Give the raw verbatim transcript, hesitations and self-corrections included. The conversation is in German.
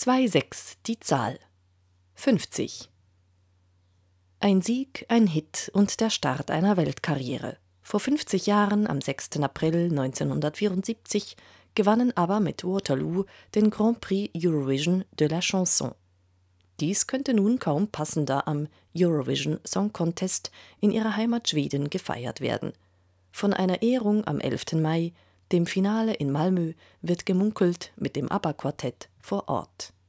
zwei sechs die Zahl. fünfzig. Ein Sieg, ein Hit und der Start einer Weltkarriere. Vor fünfzig Jahren, am sechsten April neunzehnhundertvierundsiebzig, gewannen ABBA mit Waterloo den Grand Prix Eurovision de la Chanson. Dies könnte nun kaum passender am Eurovision Song Contest in ihrer Heimat Schweden gefeiert werden. Von einer Ehrung am elften Mai, dem Finale in Malmö, wird gemunkelt mit dem ABBA-Quartett vor Ort.